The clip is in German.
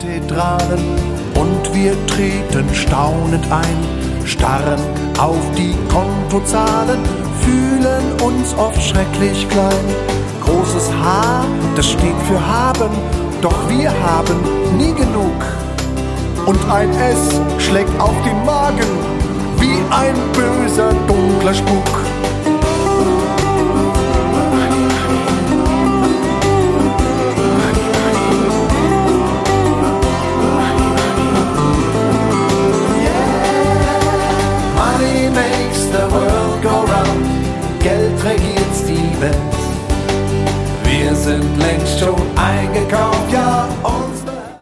Kathedralen und wir treten staunend ein, starren auf die Kontozahlen, fühlen uns oft schrecklich klein. Großes H, das steht für haben, doch wir haben nie genug. Und ein S schlägt auf den Magen wie ein böser, dunkler Spuk. Money makes the world go round, Geld regiert die Welt. Wir sind längst schon ein